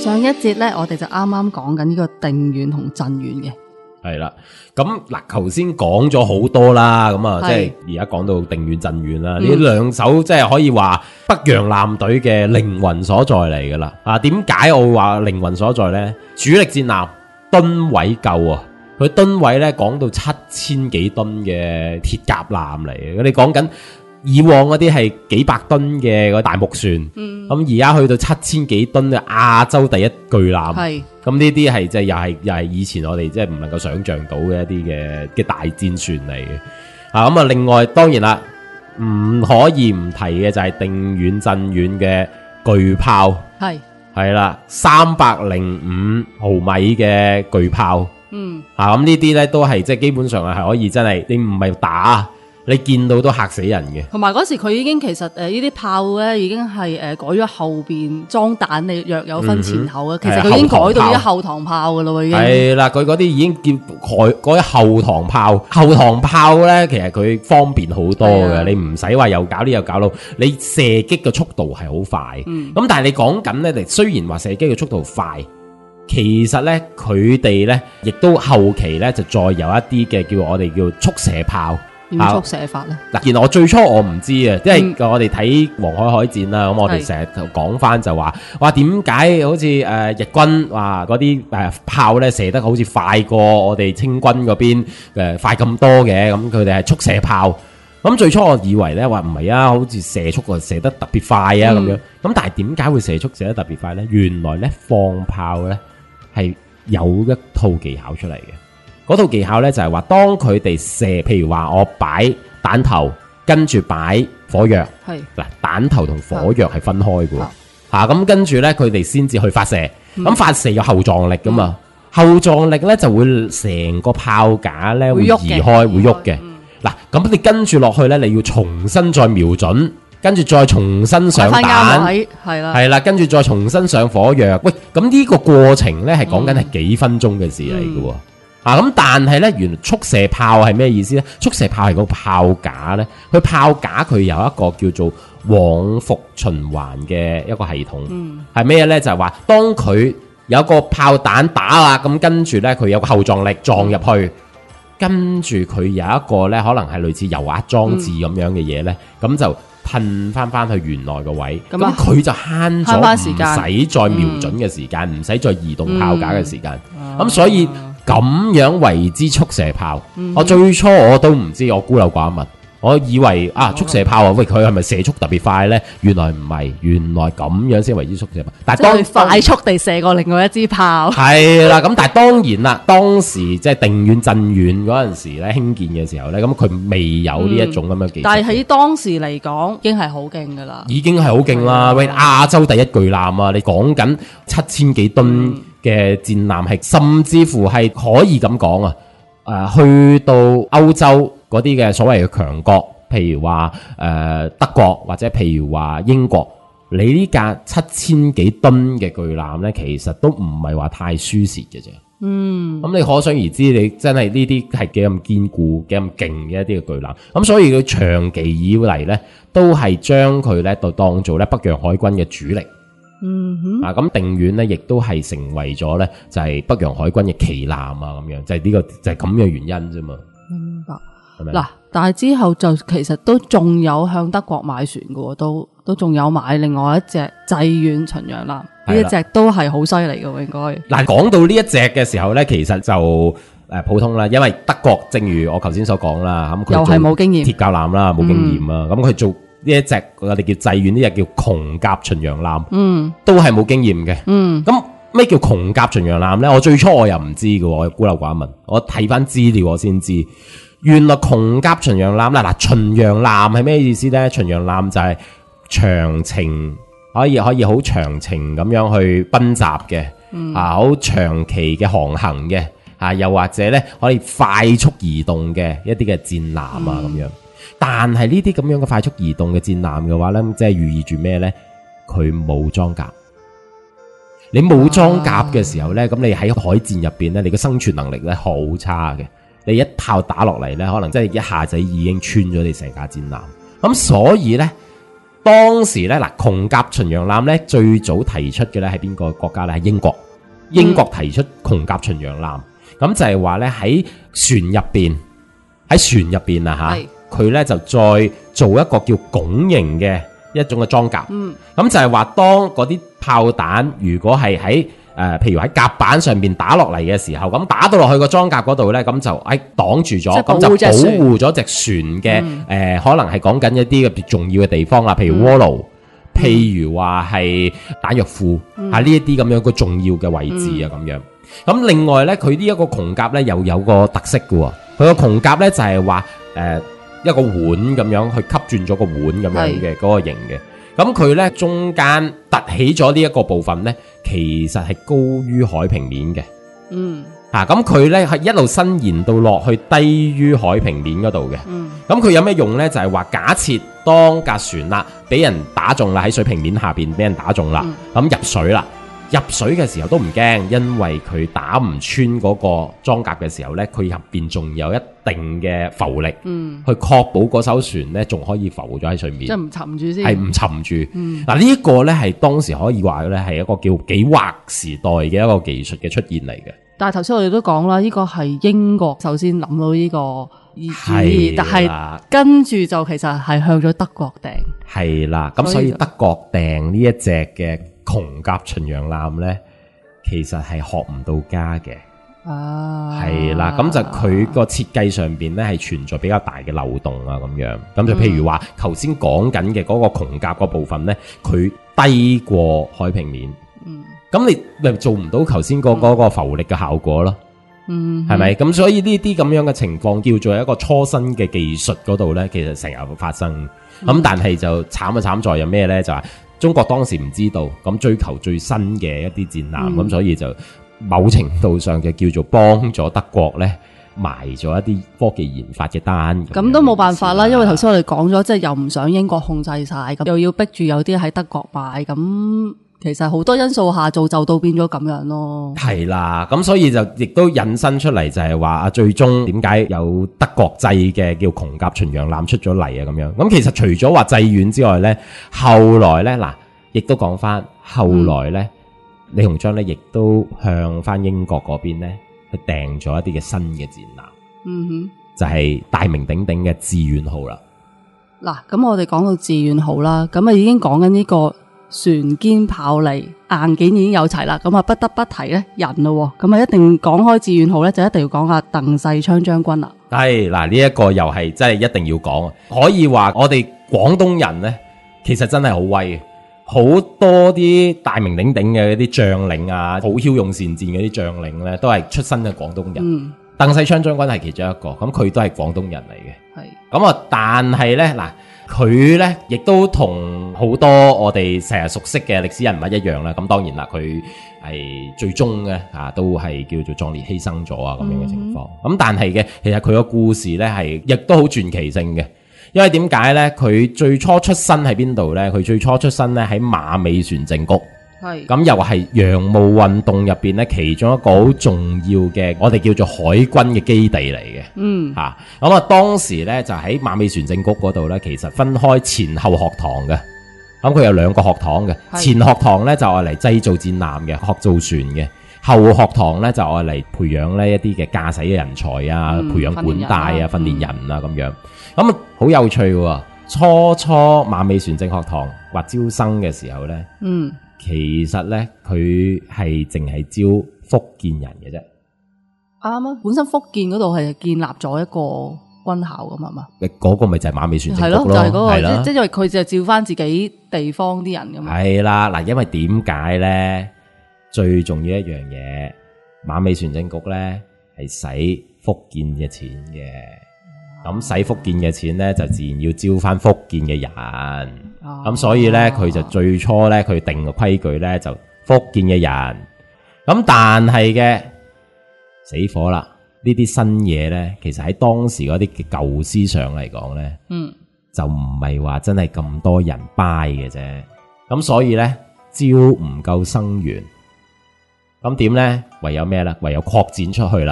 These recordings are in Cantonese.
上一節咧，我哋就啱啱講緊呢個定遠同鎮遠嘅。 係啦，咁嗱，頭先講咗好多啦，咁啊，即係而家講到定遠鎮遠啦，呢兩首即係可以話北洋艦隊嘅靈魂所在嚟噶啦。啊，點解我會話靈魂所在呢？主力戰艦噸位夠啊，佢噸位咧講到7000幾噸嘅鐵甲艦嚟嘅，你講緊以往嗰啲係幾百噸嘅個大木船，咁而家去到7000幾噸嘅亞洲第一巨艦，咁呢啲係即係又係以前我哋即係唔能夠想象到嘅一啲嘅大戰船嚟嘅。啊，咁啊，另外當然啦，唔可以唔提嘅就係定遠鎮遠嘅巨炮，係啦，305毫米嘅巨炮，咁呢啲咧都係即係基本上係可以真係你唔係打。你見到都嚇死人嘅， 同埋嗰時佢已經其實呢啲炮咧已經係改咗後邊裝彈，你若有分前後嘅，其實佢已經改到啲後膛炮噶啦，已經係啦，佢嗰啲已經叫改啲後膛炮。後膛炮咧，其實佢方便好多嘅，你唔使話又搞呢又搞到，你射擊嘅速度係好快。咁但係你講緊咧，你雖然話射擊嘅速度快，其實咧佢哋咧亦都後期咧就再有一啲嘅叫我哋叫速射炮。 點速射法咧？嗱， 原來我最初我唔知啊，因為我哋睇黃海海戰啦，咁我哋成日講翻就話，哇點解好似日軍話嗰啲炮咧射得好似快過我哋清軍嗰邊快咁多嘅？咁佢哋係速射炮。咁最初我以為咧話唔係啊，好似射速啊射得特別快啊咁樣。咁但係點解會射速射得特別快咧？原來咧放炮咧係有一套技巧出嚟嘅。嗰套技巧咧就係話，當佢哋射，譬如話我擺彈頭，跟住擺火藥，嗱彈頭同火藥係分開嘅，咁跟住咧佢哋先至去發射，咁發射有後撞力噶嘛，後撞力咧就會成個炮架咧會移開，會喐嘅，嗱咁你跟住落去咧，你要重新再瞄準，跟住再重新上彈，係啦，跟住再重新上火藥，喂，咁呢個過程咧係講緊係幾分鐘嘅事嚟嘅。咁但係咧，原來速射炮係咩意思咧？速射炮係個炮架咧，佢炮架佢有一個叫做往復循環嘅一個系統，係咩咧？就係話當佢有個炮彈打啦，咁跟住咧佢有個後撞力撞入去，跟住佢有一個咧可能係類似油壓裝置咁樣嘅嘢咧，咁就噴翻去原來個位，咁佢就慳咗唔使再瞄準嘅時間，唔使再移動炮架嘅時間，咁所以。咁樣為之速射炮，我最初我都唔知，我孤陋寡聞，我以為速射炮喂佢係咪射速特別快呢？原來唔係，原來咁樣先為之速射炮。但係當快速地射過另外一支炮， 係啦。咁但係當然啦，當時即係定遠鎮遠嗰陣時咧興建嘅時候咧，咁佢未有呢一種咁嘅技術。但係喺當時嚟講，已經係好勁噶啦，已經係好勁啦。喂，亞洲第一巨艦啊！你講緊7000幾噸。嘅戰艦係甚至乎係可以咁講啊！去到歐洲嗰啲嘅所謂嘅強國，譬如話德國或者譬如話英國，你呢架7000幾噸嘅巨艦咧，其實都唔係話太舒適嘅啫。咁你可想而知，你真係呢啲係幾咁堅固、幾咁勁嘅一啲嘅巨艦。咁所以佢長期以嚟咧，都係將佢咧就當做咧北洋海軍嘅主力。咁定遠咧，亦都係成為咗咧，就係北洋海軍嘅旗艦啊，咁樣就係呢個就係咁嘅原因啫嘛。明白係咪？嗱，但係之後就其實都仲有向德國買船嘅，都仲有買另外一隻濟遠巡洋艦，呢一隻都係好犀利嘅，應該。嗱，講到呢一隻嘅時候咧，其實就普通啦，因為德國正如我頭先所講啦，咁佢又係冇經驗，鐵甲艦啦，冇經驗啊，咁佢做。呢一隻我哋叫濟遠，呢隻叫窮甲巡洋艦，都係冇經驗嘅。咁咩叫窮甲巡洋艦呢？我最初我又唔知嘅，我孤陋寡聞。我睇翻資料我先知，原來窮甲巡洋艦啦，嗱，巡洋艦係咩意思呢？巡洋艦就係長程可以好長程咁樣去奔襲嘅，好長期嘅航行嘅，又或者呢可以快速移動嘅一啲嘅戰艦啊咁樣。但係呢啲咁樣嘅快速移動嘅戰艦嘅話呢，即係寓意住咩呢？佢冇裝甲，你冇裝甲嘅時候呢，咁你喺海戰入邊呢，你嘅生存能力呢好差嘅。你一炮打落嚟呢，可能真係一下子已經穿咗你成架戰艦。咁所以呢， 當時咧嗱，窮甲巡洋艦咧最早提出嘅咧係邊個國家咧？係英國。英國提出窮甲巡洋艦，咁就係話咧喺船入邊啊嚇，佢咧就再做一個叫拱形嘅一種嘅裝甲。咁就係話當嗰啲炮彈如果係喺譬如喺甲板上邊打落嚟嘅時候，咁打到落去個裝甲嗰度咧，咁就擋住咗，咁就保護咗隻船嘅可能係講緊一啲嘅重要嘅地方啦，譬如鍋爐。譬如話係彈藥庫呢一啲咁樣個重要嘅位置啊，咁樣。咁另外咧，佢呢一個窮甲咧又有個特色嘅喎，佢個窮甲咧就係話一個碗咁樣去吸轉咗個碗咁樣嘅嗰個形嘅。咁佢咧中間凸起咗呢一個部分咧，其實係高於海平面嘅。咁佢咧係一路伸延到落去低於海平面嗰度嘅。咁佢有咩用咧？就係話假設當架船啦，俾人打中啦，喺水平面下邊俾人打中啦，咁入水啦，入水嘅時候都唔驚，因為佢打唔穿嗰個裝甲嘅時候咧，佢入邊仲有一定嘅浮力，去確保嗰艘船咧仲可以浮咗喺水面，即係唔沉住先，係唔沉住。嗱呢一個咧係當時可以話咧係一個叫幾劃時代嘅一個技術嘅出現嚟嘅。但係頭先我哋都講啦，呢個係英國首先諗到呢個意義，但係跟住就其實係向咗德國訂。係啦，咁所以德國訂呢一隻嘅窮甲巡洋艦咧，其實係學唔到家嘅。係啦，咁就佢個設計上邊咧係存在比較大嘅漏洞啊，咁樣。咁就譬如話，頭先講緊嘅嗰個窮甲嗰部分咧，佢低過海平面。咁你咪做唔到頭先嗰個浮力嘅效果咯，係咪？咁所以呢啲咁樣嘅情況叫做一個初新嘅技術嗰度咧，其實成日會發生。咁但係就慘在有咩咧？就係中國當時唔知道，咁追求最新嘅一啲戰艦，咁所以就某程度上就叫做幫咗德國咧埋咗一啲科技研發嘅單。咁都冇辦法啦，因為頭先我哋講咗，即係又唔想英國控制晒，咁又要逼住有啲喺德國買咁。其實好多因素下造就到變咗咁樣咯，係啦，咁所以就亦都引申出嚟就係話最終點解有德國製嘅叫窮甲巡洋艦出咗嚟啊咁樣。咁其實除咗話製遠之外咧，後來咧嗱，亦都講翻後來咧，李鴻章咧亦都向翻英國嗰邊咧去訂咗一啲嘅新嘅戰艦，就係大名鼎鼎嘅致遠號啦。嗱，咁我哋講到致遠號啦，咁啊已經講緊呢個。船堅炮利硬件已經有齊啦，咁啊不得不提咧人咯，咁啊一定講開致遠號咧，就一定要講下鄧世昌將軍啦。係嗱，呢一個又係真係一定要講，可以話我哋廣東人咧，其實真係好威，好多啲大名鼎鼎嘅一啲將領啊，好驍勇善戰嗰啲將領咧，都係出身嘅廣東人。鄧世昌將軍係其中一個，咁佢都係廣東人嚟嘅。係咁啊，但係咧嗱。佢咧亦都同好多我哋成日熟悉嘅歷史人物一樣啦，咁當然啦，佢係最終咧都係叫做壯烈犧牲咗啊咁樣嘅情況。咁但係嘅，其實佢個故事咧係亦都好傳奇性嘅，因為點解咧？佢最初出身喺邊度咧？佢最初出身咧喺馬尾船政局。咁又係洋務運動入邊咧，其中一個好重要嘅，我哋叫做海軍嘅基地嚟嘅。咁啊，當時咧就喺馬尾船政局嗰度咧，其實分開前後學堂嘅。咁佢有兩個學堂嘅，前學堂咧就愛嚟製造戰艦嘅，學造船嘅；後學堂咧就愛嚟培養呢一啲嘅駕駛嘅人才啊，培養管帶啊，訓練人啊咁樣。咁啊，好有趣喎！初馬尾船政學堂或招生嘅時候咧，其實咧，佢係淨係招福建人嘅啫。啱啊，本身福建嗰度係建立咗一個軍校噶嘛，嗰個咪就係馬尾船政局咯，係咯，就係嗰個，即係因為佢就照翻自己地方啲人噶嘛。係啦，嗱，因為點解咧？最重要一樣嘢，馬尾船政局咧係使福建嘅錢嘅，咁使福建嘅錢咧就自然要招翻福建嘅人。咁所以咧，佢就最初咧，佢定個規矩咧，就福建嘅人。咁但係嘅死火啦，呢啲新嘢咧，其實喺當時嗰啲舊思想嚟講咧，就唔係話真係咁多人 buy 嘅啫。咁所以咧，招唔夠生源，咁點咧？唯有咩啦？唯有擴展出去啦。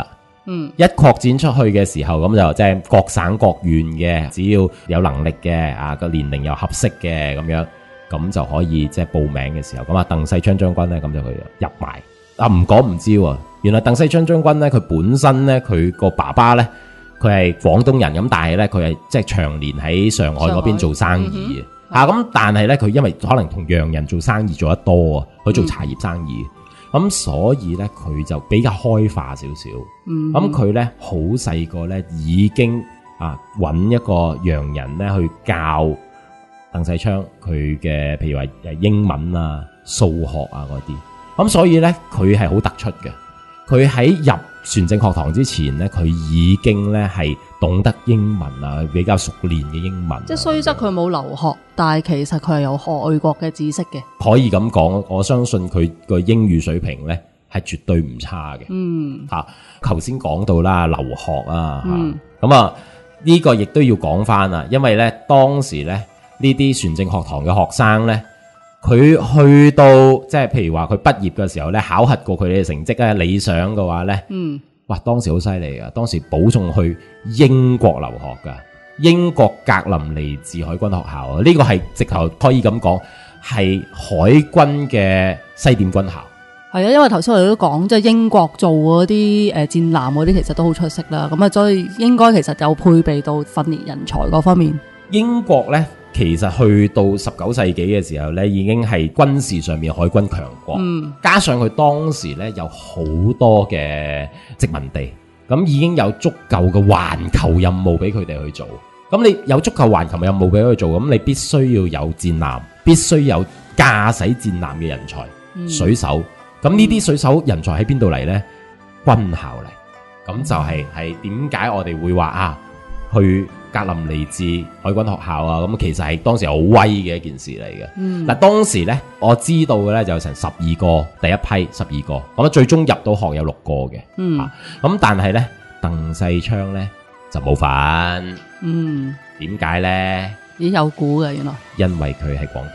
一擴展出去嘅時候，咁就即係各省各縣嘅，只要有能力嘅個年齡又合適嘅咁樣，咁就可以即係報名嘅時候，咁鄧世昌將軍咧，咁就佢入埋。唔講唔知喎，原來鄧世昌將軍咧，佢本身咧，佢個爸爸咧，佢係廣東人，咁但係咧，佢係即係長年喺上海嗰邊做生意咁但係咧，佢因為可能同洋人做生意做得多啊，佢做茶葉生意。咁所以咧，佢就比較開化少少。咁佢咧好細個咧，已經揾一個洋人咧去教鄧世昌佢嘅，譬如話英文啊、數學啊嗰啲。咁所以咧，佢係好突出嘅。佢喺入船政學堂之前咧，佢已經咧係懂得英文啊，比較熟練嘅英文。 即係雖則佢冇留學，但係其實佢係有外國嘅知識嘅。 可以咁講，我相信佢個英語水平咧係絕對唔差嘅。頭先講到啦，留學咁呢個亦都要講翻啊，因為咧當時咧呢啲船政學堂嘅學生咧。佢去到即係譬如話佢畢業嘅時候咧，考核過佢哋嘅成績咧理想嘅話咧，哇當時好犀利噶，當時保送去英國留學噶，英國格林尼治海軍學校啊，呢個係直頭可以咁講係海軍嘅西點軍校。 係啊，因為頭先我哋都講，即係英國做嗰啲戰艦嗰啲，其實都好出色啦。咁所以應該其實有配備到訓練人才嗰方面。 英國咧。其實去到19世紀嘅時候咧，已經係軍事上面海軍強國，加上佢當時咧有好多嘅殖民地，咁已經有足夠嘅環球任務俾佢哋去做。咁你有足夠環球任務俾佢做，咁你必須要有戰艦，必須有駕駛戰艦嘅人才、水手。咁呢啲水手人才喺邊度嚟呢？軍校嚟。咁就係點解我哋會話去格林尼治海軍學校咁其實係當時好威嘅一件事嚟嘅。嗱，當時咧我知道嘅咧就有成12個，第一批12個，咁最終入到學有6個嘅。咁但係咧鄧世昌咧就冇份。點解咧？ 已經有估嘅原來。 因為佢係廣東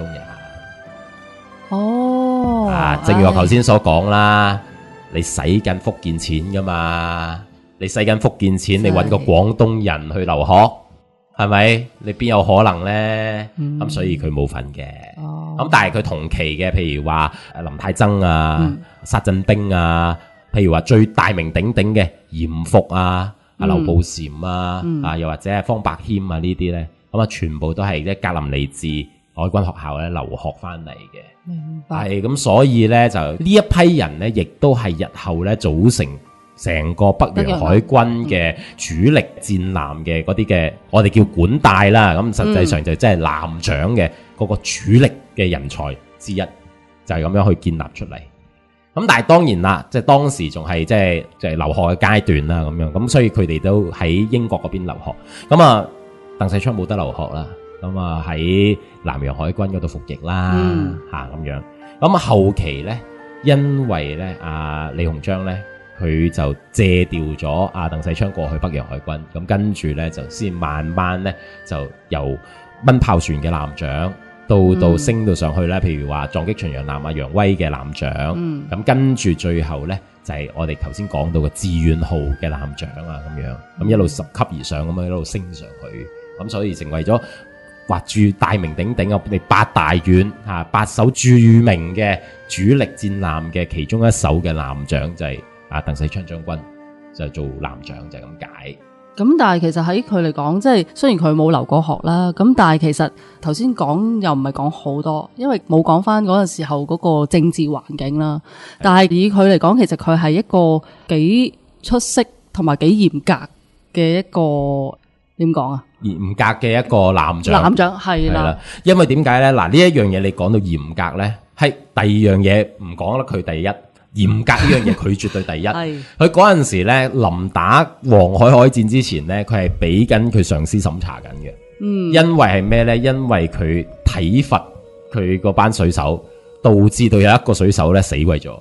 人。正如我頭先所講啦，你使緊福建錢噶嘛？你使緊福建錢，你揾個廣東人去留學，係咪？你邊有可能呢？咁所以佢冇份嘅。咁但係佢同期嘅，譬如話林太曾沙振兵譬如話最大名鼎鼎嘅嚴復劉步蟾又或者係方伯謙呢啲呢，咁全部都係即係格林尼治海軍學校咧留學翻嚟嘅。明白。係咁，所以呢，就呢一批人呢，亦都係日後呢組成成個北洋海軍嘅主力戰艦嘅嗰啲嘅，我哋叫管帶啦。咁實際上就即係艦長嘅嗰個主力嘅人才之一，就係咁樣去建立出嚟。咁但係當然啦，即係當時仲係即係留學嘅階段啦，咁樣咁，所以佢哋都喺英國嗰邊留學。咁鄧世昌冇得留學啦，咁喺南洋海軍嗰度服役啦，咁樣。咁後期咧，因為咧李鴻章咧。佢就借調咗鄧世昌過去北洋海軍，咁跟住咧就先慢慢咧就由蚊炮船嘅艦長到升到上去咧，譬如話撞擊巡洋艦楊威嘅艦長，咁跟住最後咧就係我哋頭先講到嘅致遠號嘅艦長咁樣，咁一路拾級而上咁樣一路升上去，咁所以成為咗話駐大名鼎鼎我哋8大縣8艘著名嘅主力戰艦嘅其中一艘嘅艦長就係鄧世昌將軍就做艦長，就係咁解。 咁但係其實喺佢嚟講，即係雖然佢冇留過學啦，咁但係其實頭先講又唔係講好多，因為冇講翻嗰陣時候嗰個政治環境啦。但係以佢嚟講，其實佢係一個幾出色同埋幾嚴格嘅一個點講啊？ 嚴格嘅一個艦長。 艦長係啦， 因為點解咧？嗱，呢一樣嘢你講到嚴格咧，係第二樣嘢唔講啦，佢第一。嚴格呢樣嘢佢絕對第一。佢嗰陣時咧，臨打黃海海戰之前咧，佢係俾緊佢上司審查緊嘅。因為係咩咧？因為佢體罰佢嗰班水手，導致到有一個水手咧死毀咗。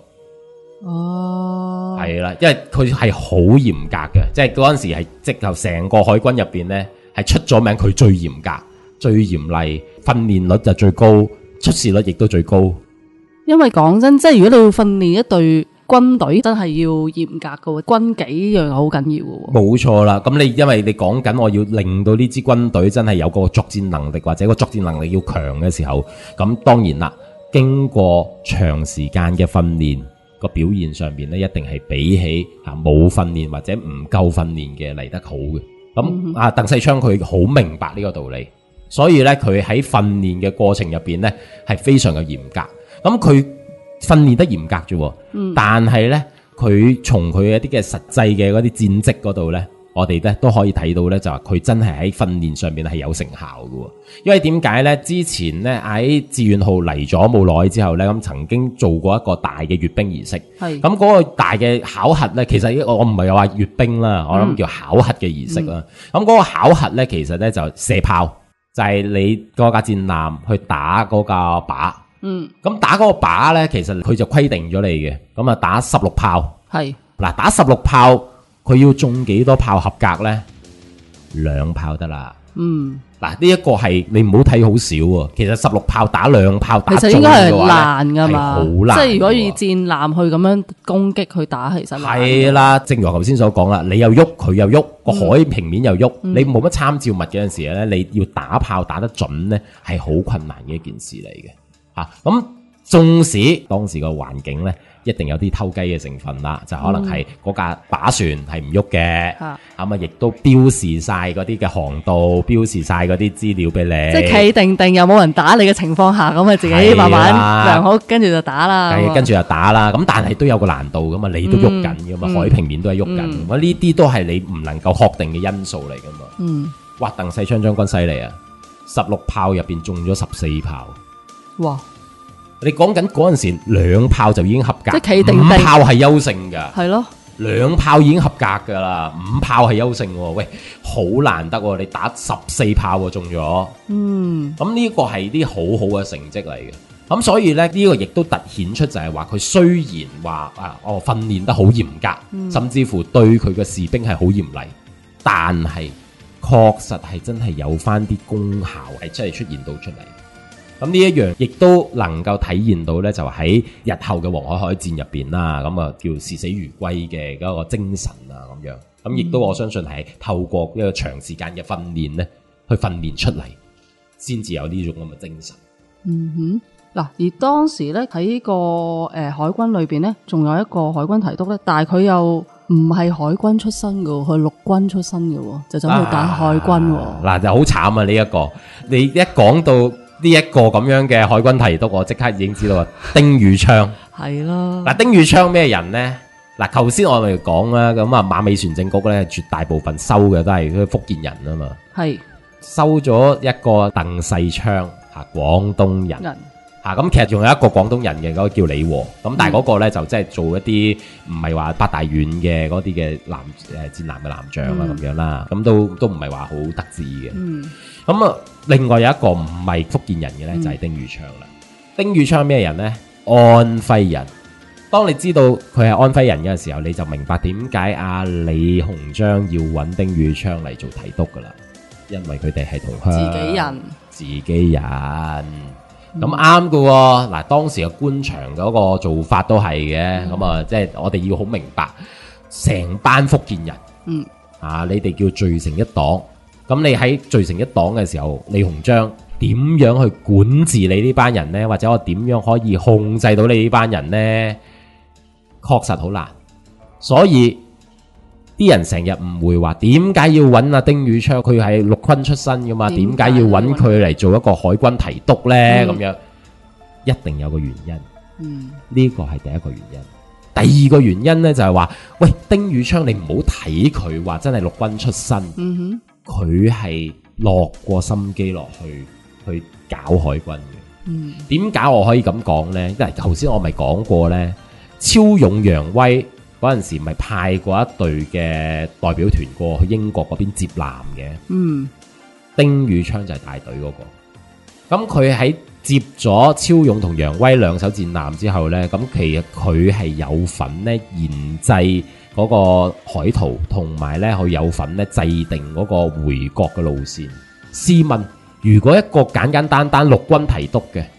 係啦，因為佢係好嚴格嘅，即係嗰陣時係直頭成個海軍入邊咧係出咗名，佢最嚴格、最嚴厲，訓練率就最高，出事率亦都最高。 因為講真，即係如果你要訓練一隊軍隊真係要嚴格嘅喎，軍紀呢樣好緊要嘅喎。 冇錯啦，咁因為你講緊我要令到呢支軍隊真係有個作戰能力，或者個作戰能力要強嘅時候，咁當然啦，經過長時間嘅訓練，個表現上邊咧一定係比起冇訓練或者唔夠訓練嘅嚟得好嘅。咁鄧世昌佢好明白呢個道理，所以咧佢喺訓練嘅過程入邊咧係非常嘅嚴格。咁佢訓練得嚴格啫，但係咧佢從佢一啲嘅實際嘅嗰啲戰績嗰度咧，我哋咧都可以睇到咧，就話佢真係喺訓練上面係有成效嘅。因為點解咧？之前咧喺志願號嚟咗冇耐之後咧，咁曾經做過一個大嘅閱兵儀式。係咁嗰個大嘅考核咧，其實我唔係話閱兵啦，我諗叫考核嘅儀式啦。咁嗰個考核咧，其實咧就射炮，就係你嗰架戰艦去打嗰架靶。咁打嗰個靶咧，其實佢就規定咗你嘅，咁打16炮。係嗱，打16炮。佢要中幾多炮合格呢？2炮得啦。嗱，呢一個係你唔好睇好少喎。其實16炮打2炮打中嘅話，其實應該係難㗎嘛，好難。即係如果以戰艦去咁樣攻擊去打，其實係啦。正如我頭先所講啦，你又喐，佢又喐，個海平面又喐，你冇乜參照物嗰陣時咧，你要打炮打得準呢，係好困難嘅一件事嚟嘅。咁縱使當時個環境呢，一定有啲偷雞嘅成分啦，就可能係嗰架靶船係唔喐嘅，咁啊亦都標示晒嗰啲嘅航道，標示晒嗰啲資料俾你。即係企定定又冇人打你嘅情況下，咁啊自己慢慢量好，跟住就打啦。跟住就打啦，咁但係都有個難度噶嘛，你都喐緊噶嘛，海平面都係喐緊，咁呢啲都係你唔能夠確定嘅因素嚟噶嘛。哇，鄧世昌將軍犀利啊！16炮入邊中咗14炮。哇！你講緊嗰陣時2炮就已經合格，即係企定定5炮係優勝㗎，係咯，2炮已經合格㗎啦，5炮係優勝喎，喂，好難得喎，你打14炮喎中咗，咁呢個係啲好好嘅成績嚟嘅，咁所以咧呢個亦都突顯出就係話佢雖然話訓練得好嚴格，甚至乎對佢嘅士兵係好嚴厲，但係確實係真係有翻啲功效係真係出現到出嚟。咁呢一樣亦都能夠體現到咧，就喺日後嘅黃海海戰入邊啦，咁啊叫視死如歸嘅嗰個精神啊咁樣，咁亦都我相信係透過一個長時間嘅訓練咧，去訓練出嚟，先至有呢種咁嘅精神。嗱，而當時咧喺呢個海軍裏邊咧，仲有一個海軍提督咧，但係佢又唔係海軍出身嘅，佢係陸軍出身嘅，就走去揀海軍。嗱，就好慘啊！呢一個你一講到呢一個咁樣嘅海軍提督，我即刻已經知道啊，丁汝昌係咯。嗱，丁汝昌咩人呢？嗱，頭先我咪講啦，咁啊馬尾船政局咧，絕大部分收嘅都係福建人啊嘛，係收咗一個鄧世昌嚇，廣東人嚇，咁其實仲有一個廣東人嘅嗰個叫李和，咁但係嗰個咧就即係做一啲唔係話八大院嘅嗰啲嘅戰艦嘅艦長啊咁樣啦，咁都唔係話好得志嘅。咁啊，另外有一個唔係福建人嘅咧，就係丁汝昌啦。丁汝昌咩人咧？安徽人。當你知道佢係安徽人嘅時候，你就明白點解阿李鴻章要揾丁汝昌嚟做提督噶啦，因為佢哋係同鄉自己人。咁啱噶喎。嗱，當時嘅官場嗰個做法都係嘅。咁啊，即係我哋要好明白，成班福建人，你哋叫聚成一黨。咁你喺聚成一黨嘅時候，李鴻章點樣去管治你呢班人呢？或者我點樣可以控制到你呢班人呢？確實好難。所以啲人成日誤會話，點解要揾阿丁汝昌？佢係陸軍出身噶嘛？點解要揾佢嚟做一個海軍提督呢？咁樣一定有個原因。呢個係第一個原因。第二個原因呢，就係話，喂，丁汝昌你唔好睇佢話真係陸軍出身。佢係落過心機落去搞海軍嘅。點解我可以咁講呢？因為頭先我咪講過呢，超勇楊威嗰陣時咪派過一隊嘅代表團過去英國嗰邊接艦嘅。丁汝昌就係帶隊嗰個。咁佢喺接咗超勇同楊威兩艘戰艦之後呢，咁其實佢係有份呢研製嗰個海圖，同埋咧佢有份咧制定嗰個回國嘅路線。試問，如果一個簡簡單單陸軍提督嘅，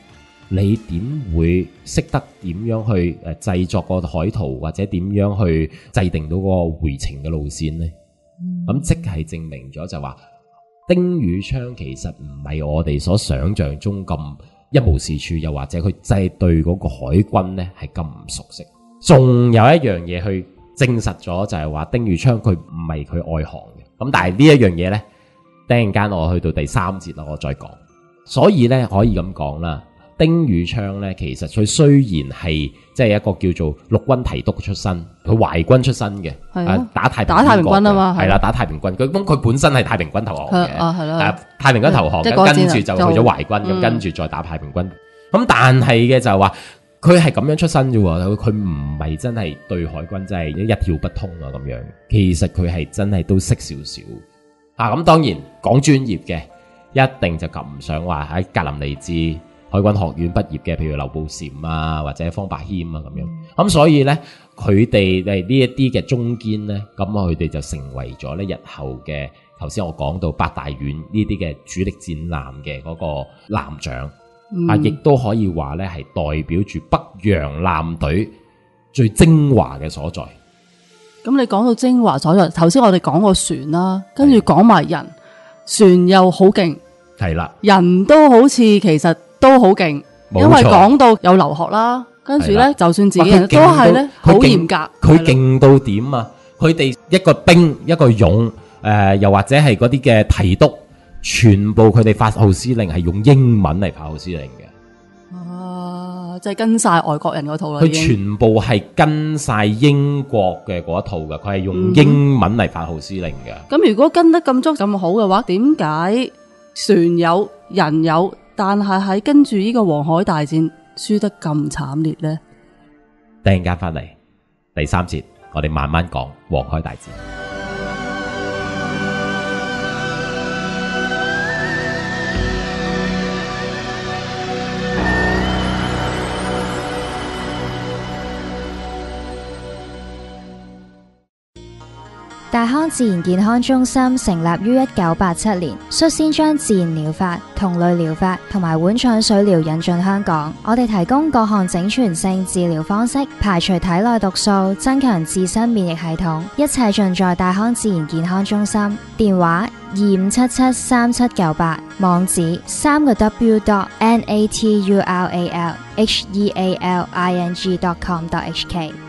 你點會識得點樣去製作個海圖，或者點樣去制定到個回程嘅路線呢？咁即係證明咗就話丁汝昌其實唔係我哋所想象中咁一無是處，又或者佢真係對嗰個海軍呢係咁唔熟悉。仲有一樣嘢去證實咗，就係話丁汝昌佢唔係佢外行嘅。咁但係呢一樣嘢呢，等陣間我去到第3節啦，我再講。所以呢，可以咁講啦，丁汝昌呢，其實佢雖然係即係一個叫做陸軍提督出身，佢淮軍出身嘅，打太平軍啊嘛，係啦，打太平軍。佢本身係太平軍投降嘅，係啦，太平軍投降，跟住就去咗淮軍，咁跟住再打太平軍。咁但係嘅就係話，佢係咁樣出身啫喎，佢唔係真係對海軍真係一竅不通啊咁樣。其實佢係真係都識少少。咁當然講專業嘅，一定就及唔上話喺格林尼治海軍學院畢業嘅，譬如劉步蟾啊，或者方伯謙啊咁樣。咁所以呢，佢哋呢一啲嘅中堅呢，咁佢哋就成為咗呢日後嘅頭先我講到八大院呢啲嘅主力戰艦嘅嗰個艦長。亦都可以話呢係代表住北洋艦隊最精華嘅所在。 咁你講到精華所在，頭先我哋講過船啦，跟住講埋人，船又好勁，係啦，人都好似其實都好勁，因為講到有留學啦，跟住呢，就算自己人都係呢好嚴格， 佢勁到點啊？佢哋一個兵一個勇，又或者係嗰啲嘅提督。全部佢哋發號施令係用英文嚟發號施令嘅， 即係跟晒外國人嗰套啦。 佢全部係跟晒英國嘅嗰一套嘅，佢係用英文嚟發號施令嘅。 咁如果跟得咁足咁好嘅話，點解船有人有，但係喺跟住呢個黃海大戰輸得咁慘烈呢？ 突然間翻嚟第3節，我哋慢慢講黃海大戰。 大康自然健康中心成立於1987年，率先將自然療法、同類療法同埋碗腸水療引進香港。我哋提供各項整全性治療方式，排除體內毒素，增強自身免疫系統，一切盡在大康自然健康中心。電話25773798，網址3w.natural healing.com.hk。